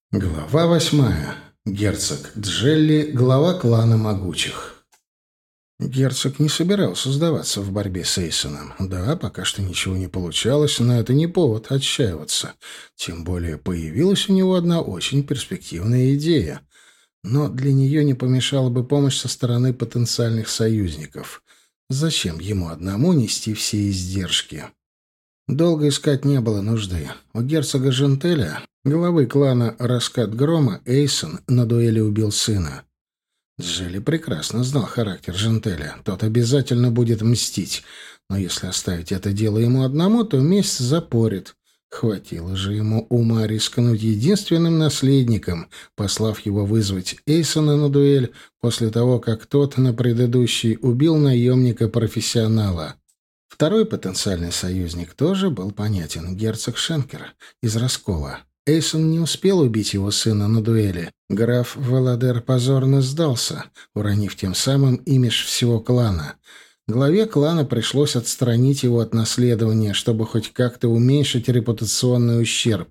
Глава 8. Герцог Джелли, глава клана могучих. Герцог не собирался сдаваться в борьбе с Эйсоном. Да, пока что ничего не получалось, но это не повод отчаиваться. Тем более появилась у него одна очень перспективная идея. Но для нее не помешала бы помощь со стороны потенциальных союзников. Зачем ему одному нести все издержки? Долго искать не было нужды. У герцога Жентеля, главы клана «Раскат Грома», Эйсон на дуэли убил сына. Джелли прекрасно знал характер Жентеля. Тот обязательно будет мстить. Но если оставить это дело ему одному, то месть запорит. Хватило же ему ума рискнуть единственным наследником, послав его вызвать Эйсона на дуэль после того, как тот на предыдущий убил наемника-профессионала. Второй потенциальный союзник тоже был понятен — герцог Шенкер из Раскола. Эйсон не успел убить его сына на дуэли. Граф Валадер позорно сдался, уронив тем самым имидж всего клана. Главе клана пришлось отстранить его от наследования, чтобы хоть как-то уменьшить репутационный ущерб.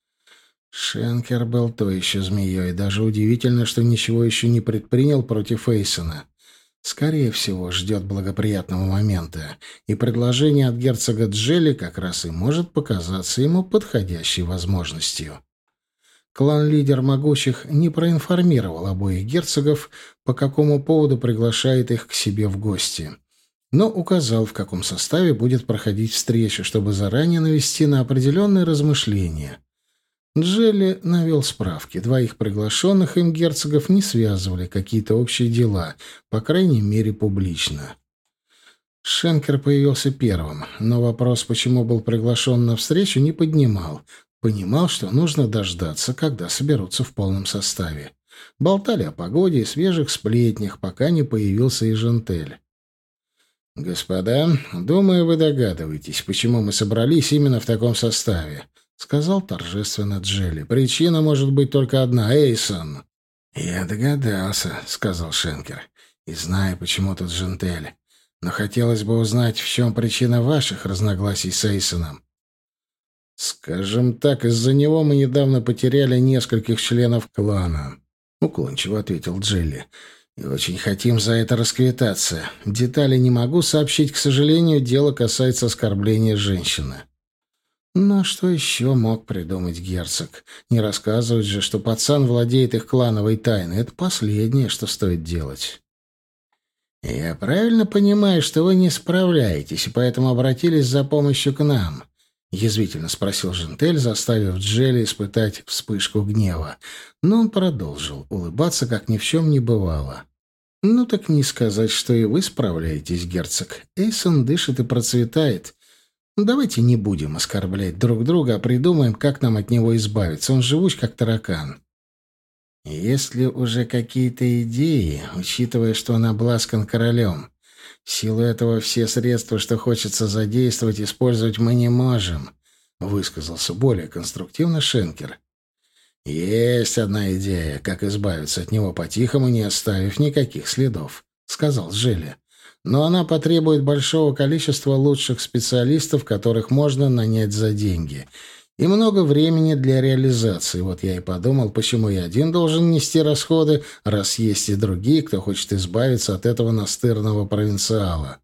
Шенкер был то еще змеей. Даже удивительно, что ничего еще не предпринял против Эйсона. Скорее всего, ждет благоприятного момента, и предложение от герцога Джелли как раз и может показаться ему подходящей возможностью. Клан-лидер могучих не проинформировал обоих герцогов, по какому поводу приглашает их к себе в гости, но указал, в каком составе будет проходить встреча, чтобы заранее навести на определенные размышления. Джелли навел справки. Двоих приглашенных им герцогов не связывали какие-то общие дела, по крайней мере, публично. Шенкер появился первым, но вопрос, почему был приглашен на встречу, не поднимал. Понимал, что нужно дождаться, когда соберутся в полном составе. Болтали о погоде и свежих сплетнях, пока не появился и Жентель. «Господа, думаю, вы догадываетесь, почему мы собрались именно в таком составе», — сказал торжественно Джелли. «Причина может быть только одна — Эйсон». «Я догадался», — сказал Шенкер. «И знаю, почему тут Жентель. Но хотелось бы узнать, в чем причина ваших разногласий с Эйсоном». «Скажем так, из-за него мы недавно потеряли нескольких членов клана», — уклончиво ответил Джелли. «И очень хотим за это расквитаться. Детали не могу сообщить, к сожалению, дело касается оскорбления женщины». Но что еще мог придумать герцог? Не рассказывать же, что пацан владеет их клановой тайной. Это последнее, что стоит делать. «Я правильно понимаю, что вы не справляетесь, и поэтому обратились за помощью к нам?» — язвительно спросил Жентель, заставив Джелли испытать вспышку гнева. Но он продолжил улыбаться, как ни в чем не бывало. «Ну так не сказать, что и вы справляетесь, герцог. Эйсон дышит и процветает. Давайте не будем оскорблять друг друга, а придумаем, как нам от него избавиться. Он живуч, как таракан». «Есть ли уже какие-то идеи, учитывая, что он обласкан королем? В силу этого все средства, что хочется задействовать, использовать мы не можем», — высказался более конструктивно Шенкер. «Есть одна идея, как избавиться от него по-тихому, не оставив никаких следов», — сказал Джелли. «Но она потребует большого количества лучших специалистов, которых можно нанять за деньги, и много времени для реализации. Вот я и подумал, почему я один должен нести расходы, раз есть и другие, кто хочет избавиться от этого настырного провинциала».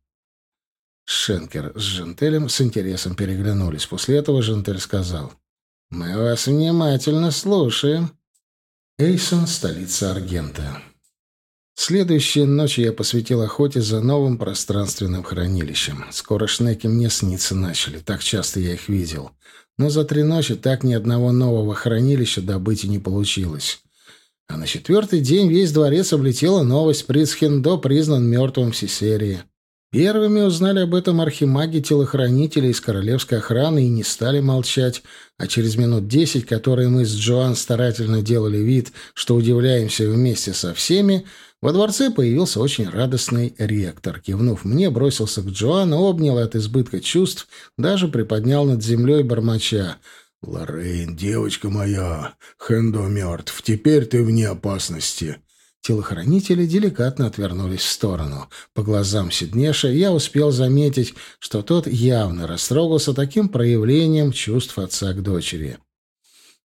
Шенкер с Жентелем с интересом переглянулись. После этого Жентель сказал: «Мы вас внимательно слушаем». Эйсон — столица Аргента. Следующей ночью я посвятил охоте за новым пространственным хранилищем. Скоро шнеки мне сниться начали, так часто я их видел. Но за 3 ночи так ни одного нового хранилища добыть и не получилось. А на 4-й день весь дворец облетела новость: принц Хендо признан мертвым в Сесерии. Первыми узнали об этом архимаги-телохранители из королевской охраны и не стали молчать, а через минут 10, которые мы с Джоан старательно делали вид, что удивляемся вместе со всеми, во дворце появился очень радостный ректор. Кивнув мне, бросился к Джоан, обнял и от избытка чувств даже приподнял над землей бормоча: «Лоррейн, девочка моя, Хендо мертв, теперь ты вне опасности». Телохранители деликатно отвернулись в сторону. По глазам Сиднеша я успел заметить, что тот явно растрогался таким проявлением чувств отца к дочери.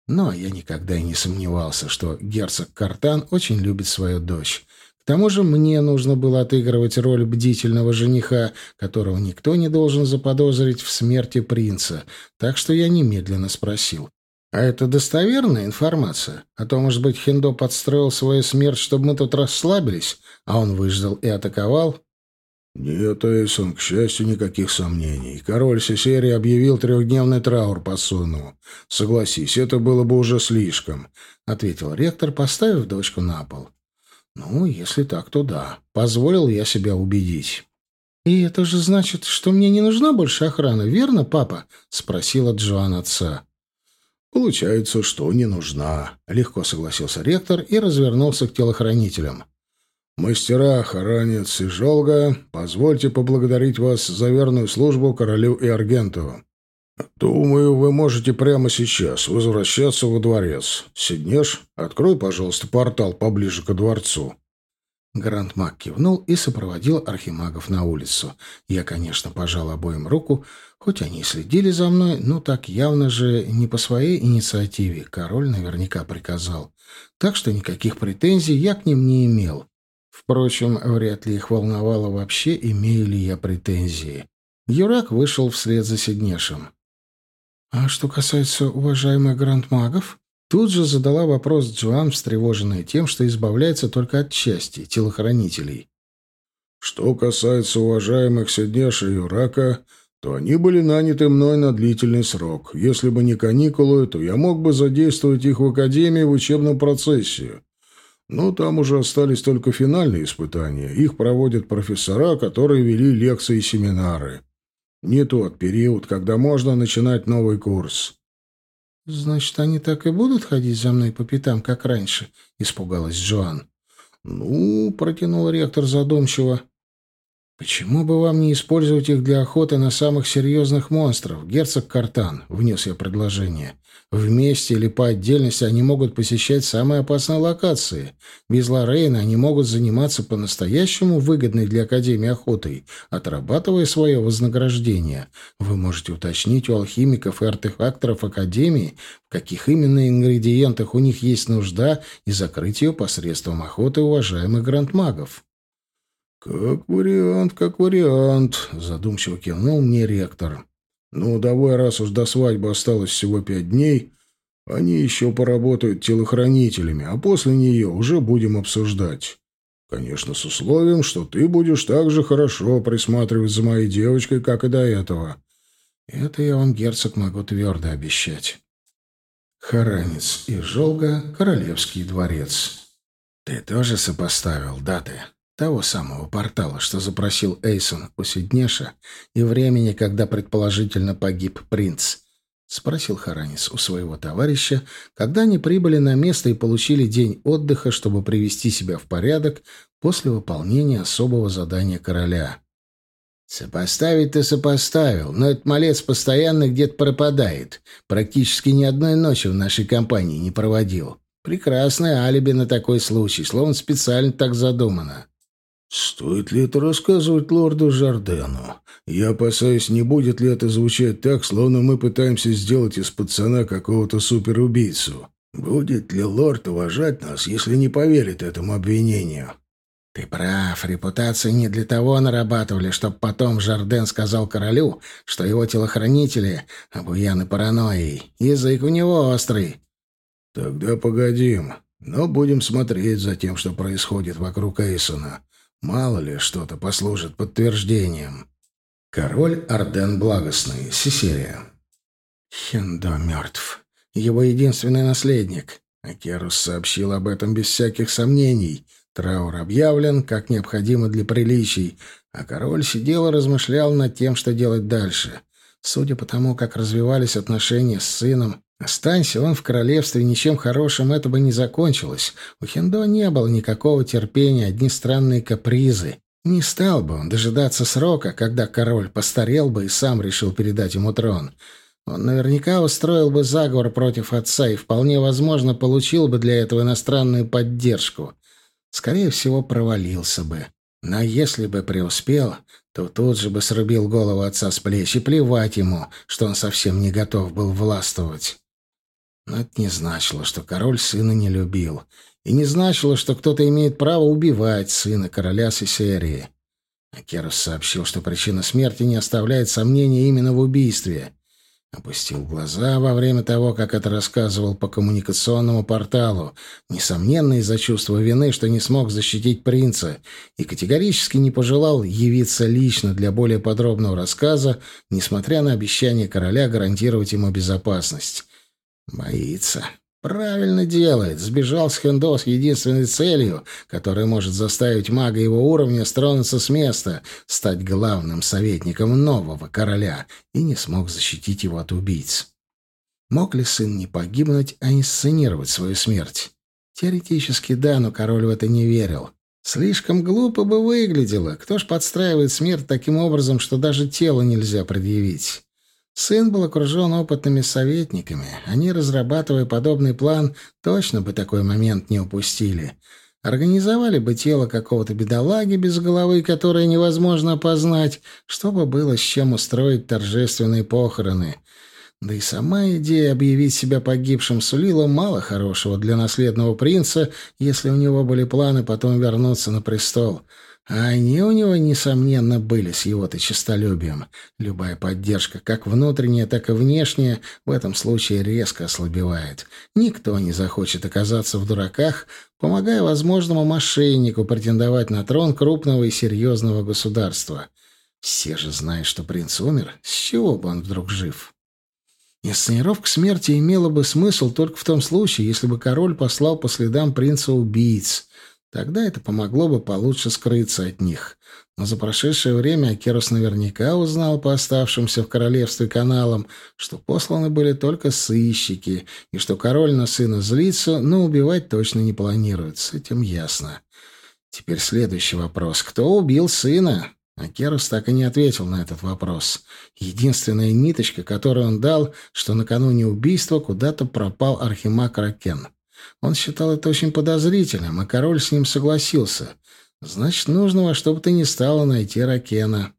Но я никогда и не сомневался, что герцог Картан очень любит свою дочь. К тому же мне нужно было отыгрывать роль бдительного жениха, которого никто не должен заподозрить в смерти принца, так что я немедленно спросил. «А это достоверная информация? А то, может быть, Хендо подстроил свою смерть, чтобы мы тут расслабились, а он выждал и атаковал?» «Нет, Эйсон, к счастью, никаких сомнений. Король Сесерии объявил трехдневный траур по сыну. Согласись, это было бы уже слишком», — ответил ректор, поставив дочку на пол. «Ну, если так, то да. Позволил я себя убедить». «И это же значит, что мне не нужна больше охрана, верно, папа?» — спросила Джоан отца. «Получается, что не нужна», — легко согласился ректор и развернулся к телохранителям. «Мастера, Харанец и Жолга, позвольте поблагодарить вас за верную службу королю и Аргенту. Думаю, вы можете прямо сейчас возвращаться во дворец. Сиднеш, открой, пожалуйста, портал поближе ко дворцу». Гранд-маг кивнул и сопроводил архимагов на улицу. Я, конечно, пожал обоим руку, хоть они и следили за мной, но так явно же не по своей инициативе. Король наверняка приказал. Так что никаких претензий я к ним не имел. Впрочем, вряд ли их волновало вообще, имею ли я претензии. Юрак вышел вслед за Сиднешем. «А что касается уважаемых грандмагов?» Тут же задала вопрос Джоан, встревоженная тем, что избавляется только от части телохранителей. «Что касается уважаемых Сиднеша и Юрака, то они были наняты мной на длительный срок. Если бы не каникулы, то я мог бы задействовать их в академии в учебном процессе. Но там уже остались только финальные испытания. Их проводят профессора, которые вели лекции и семинары. Не тот период, когда можно начинать новый курс». «Значит, они так и будут ходить за мной по пятам, как раньше?» — испугалась Джоан. «Ну, — протянул ректор задумчиво, — «Почему бы вам не использовать их для охоты на самых серьезных монстров, герцог Картан?» — внес я предложение. «Вместе или по отдельности они могут посещать самые опасные локации. Без Лоррейна они могут заниматься по-настоящему выгодной для Академии охотой, отрабатывая свое вознаграждение. Вы можете уточнить у алхимиков и артефакторов Академии, в каких именно ингредиентах у них есть нужда, и закрыть ее посредством охоты уважаемых грандмагов». как вариант», — задумчиво кивнул мне ректор. «Ну, давай, раз уж до свадьбы осталось всего 5 дней, они еще поработают телохранителями, а после нее уже будем обсуждать. Конечно, с условием, что ты будешь так же хорошо присматривать за моей девочкой, как и до этого». «Это я вам, герцог, могу твердо обещать». Харанец и Жолга, Королевский дворец. «Ты тоже сопоставил даты того самого портала, что запросил Эйсон у Сиднеша, и времени, когда предположительно погиб принц?» — спросил Харанец у своего товарища, когда они прибыли на место и получили день отдыха, чтобы привести себя в порядок после выполнения особого задания короля. «Сопоставить ты сопоставил, но этот малец постоянно где-то пропадает. Практически ни одной ночи в нашей компании не проводил. Прекрасное алиби на такой случай, словно специально так задумано». «Стоит ли это рассказывать лорду Жардену? Я опасаюсь, не будет ли это звучать так, словно мы пытаемся сделать из пацана какого-то суперубийцу. Будет ли лорд уважать нас, если не поверит этому обвинению?» «Ты прав, репутацию не для того нарабатывали, чтобы потом Жарден сказал королю, что его телохранители обуяны паранойей. Язык у него острый». «Тогда погодим, но будем смотреть за тем, что происходит вокруг Эйсона. Мало ли, что-то послужит подтверждением». Король Арден Благостный, Сесерия. Хендо мертв. Его единственный наследник. Акерус сообщил об этом без всяких сомнений. Траур объявлен, как необходимо для приличий, а король сидел и размышлял над тем, что делать дальше. Судя по тому, как развивались отношения с сыном, останься он в королевстве, ничем хорошим это бы не закончилось. У Хендо не было никакого терпения, одни странные капризы. Не стал бы он дожидаться срока, когда король постарел бы и сам решил передать ему трон. Он наверняка устроил бы заговор против отца и, вполне возможно, получил бы для этого иностранную поддержку. Скорее всего, провалился бы. Но если бы преуспел, то тут же бы срубил голову отца с плеч, и плевать ему, что он совсем не готов был властвовать. Но это не значило, что король сына не любил. И не значило, что кто-то имеет право убивать сына короля Сесерии. Акерос сообщил, что причина смерти не оставляет сомнений именно в убийстве. Опустил глаза во время того, как это рассказывал по коммуникационному порталу, несомненно из-за чувства вины, что не смог защитить принца, и категорически не пожелал явиться лично для более подробного рассказа, несмотря на обещание короля гарантировать ему безопасность. Боится. Правильно делает. Сбежал с Хендо с единственной целью, которая может заставить мага его уровня стронуться с места, стать главным советником нового короля, и не смог защитить его от убийц. Мог ли сын не погибнуть, а инсценировать свою смерть? Теоретически да, но король в это не верил. Слишком глупо бы выглядело. Кто ж подстраивает смерть таким образом, что даже тело нельзя предъявить? Сын был окружен опытными советниками. Они, разрабатывая подобный план, точно бы такой момент не упустили. Организовали бы тело какого-то бедолаги без головы, которое невозможно опознать, чтобы было с чем устроить торжественные похороны. Да и сама идея объявить себя погибшим сулила мало хорошего для наследного принца, если у него были планы потом вернуться на престол. А они у него, несомненно, были с его-то честолюбием. Любая поддержка, как внутренняя, так и внешняя, в этом случае резко ослабевает. Никто не захочет оказаться в дураках, помогая возможному мошеннику претендовать на трон крупного и серьезного государства. Все же знают, что принц умер. С чего бы он вдруг жив? Инсценировка смерти имела бы смысл только в том случае, если бы король послал по следам принца убийц. Тогда это помогло бы получше скрыться от них. Но за прошедшее время Акерос наверняка узнал по оставшимся в королевстве каналам, что посланы были только сыщики, и что король на сына злится, но убивать точно не планирует. С этим ясно. Теперь следующий вопрос. Кто убил сына? Акерос так и не ответил на этот вопрос. Единственная ниточка, которую он дал, что накануне убийства куда-то пропал архимаг Ракен. Он считал это очень подозрительным, а король с ним согласился. Значит, нужно во что бы то ни стало найти Ракена.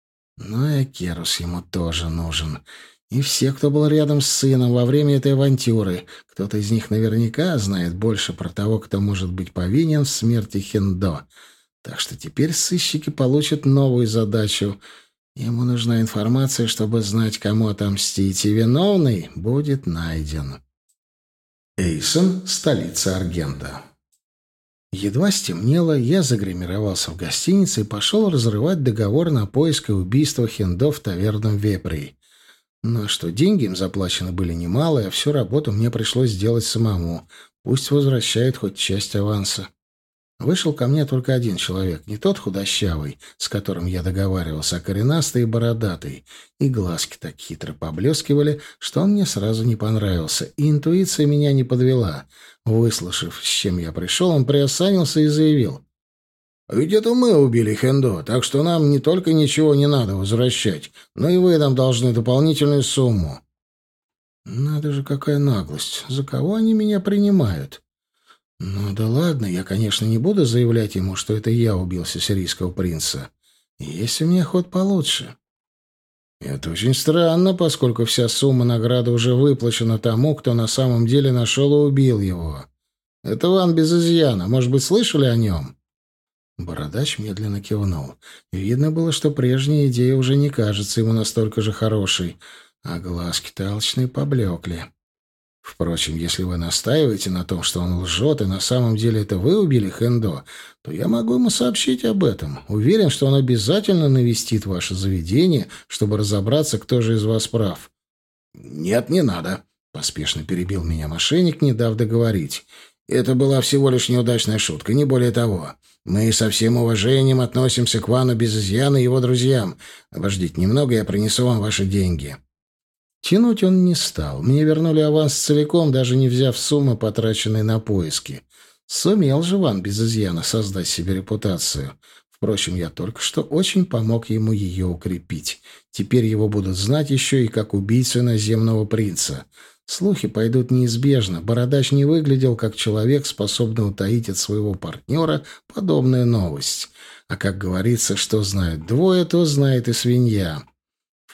Но и Акерос ему тоже нужен. И все, кто был рядом с сыном во время этой авантюры. Кто-то из них наверняка знает больше про того, кто может быть повинен в смерти Хендо. Так что теперь сыщики получат новую задачу. Ему нужна информация, чтобы знать, кому отомстить, и виновный будет найден. Эйсон, столица Аргента. Едва стемнело, я загримировался в гостинице и пошел разрывать договор на поиск и убийство Хендо в таверном Вепрей. Но что деньги им заплачены были немалые, а всю работу мне пришлось сделать самому. Пусть возвращает хоть часть аванса. Вышел ко мне только один человек, не тот худощавый, с которым я договаривался, а коренастый и бородатый. И глазки так хитро поблескивали, что он мне сразу не понравился, и интуиция меня не подвела. Выслушав, с чем я пришел, он приосанился и заявил: «Ведь это мы убили Хендо, так что нам не только ничего не надо возвращать, но и вы нам должны дополнительную сумму». Надо же, какая наглость! За кого они меня принимают? Ну да ладно, я, конечно, не буду заявлять ему, что это я убил сесерийского принца. Есть у меня ход получше. Это очень странно, поскольку вся сумма награды уже выплачена тому, кто на самом деле нашел и убил его. Это Ван без изъяна. Может быть, слышали о нем? Бородач медленно кивнул. Видно было, что прежняя идея уже не кажется ему настолько же хорошей, а глазки-то алчные поблекли. Впрочем, если вы настаиваете на том, что он лжет, и на самом деле это вы убили Хендо, то я могу ему сообщить об этом. Уверен, что он обязательно навестит ваше заведение, чтобы разобраться, кто же из вас прав». «Нет, не надо», — поспешно перебил меня мошенник, не дав договорить. «Это была всего лишь неудачная шутка, не более того. Мы со всем уважением относимся к Вану без изъяна и его друзьям. Обождите немного, я принесу вам ваши деньги». Тянуть он не стал. Мне вернули аванс целиком, даже не взяв суммы, потраченные на поиски. Сумел же Ван без изъяна создать себе репутацию. Впрочем, я только что очень помог ему ее укрепить. Теперь его будут знать еще и как убийцу наземного принца. Слухи пойдут неизбежно. Бородач не выглядел как человек, способный утаить от своего партнера подобную новость. А как говорится, что знают двое, то знает и свинья.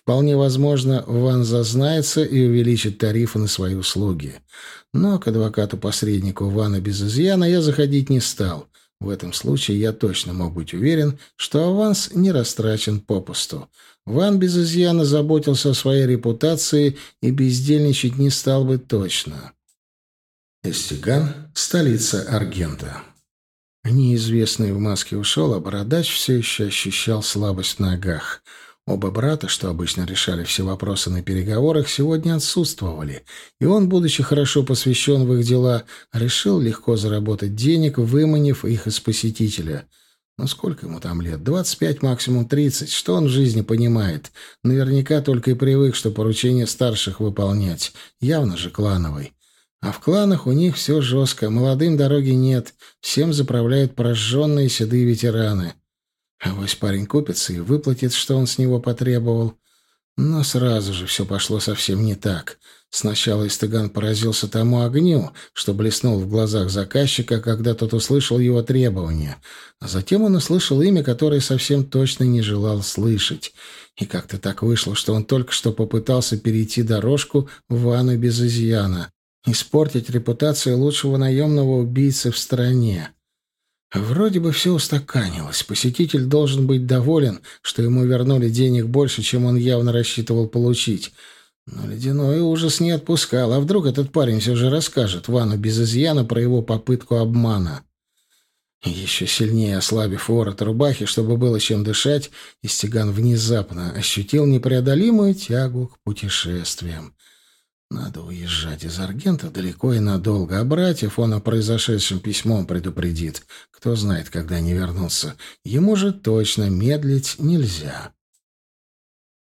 Вполне возможно, Ван зазнается и увеличит тарифы на свои услуги. Но к адвокату-посреднику Вана без изъяна я заходить не стал. В этом случае я точно мог быть уверен, что аванс не растрачен попусту. Ван без изъяна заботился о своей репутации и бездельничать не стал бы точно. Эстиган — столица Аргента. Неизвестный в маске ушел, а бородач все еще ощущал слабость в ногах. Оба брата, что обычно решали все вопросы на переговорах, сегодня отсутствовали, и он, будучи хорошо посвящен в их дела, решил легко заработать денег, выманив их из посетителя. Ну сколько ему там лет? 25, максимум 30. Что он в жизни понимает? Наверняка только и привык, что поручения старших выполнять. Явно же клановый. А в кланах у них все жестко, молодым дороги нет, всем заправляют прожженные седые ветераны. Авось парень купится и выплатит, что он с него потребовал. Но сразу же все пошло совсем не так. Сначала Истыган поразился тому огню, что блеснул в глазах заказчика, когда тот услышал его требования. А затем он услышал имя, которое совсем точно не желал слышать. И как-то так вышло, что он только что попытался перейти дорожку Вану без изъяна. Испортить репутацию лучшего наемного убийцы в стране. Вроде бы все устаканилось. Посетитель должен быть доволен, что ему вернули денег больше, чем он явно рассчитывал получить. Но ледяной ужас не отпускал. А вдруг этот парень все же расскажет Вану без изъяна про его попытку обмана? Еще сильнее ослабив ворот рубахи, чтобы было чем дышать, Истиган внезапно ощутил непреодолимую тягу к путешествиям. Надо уезжать из Аргента далеко и надолго, а братьев он о произошедшем письмом предупредит. Кто знает, когда они вернутся. Ему же точно медлить нельзя.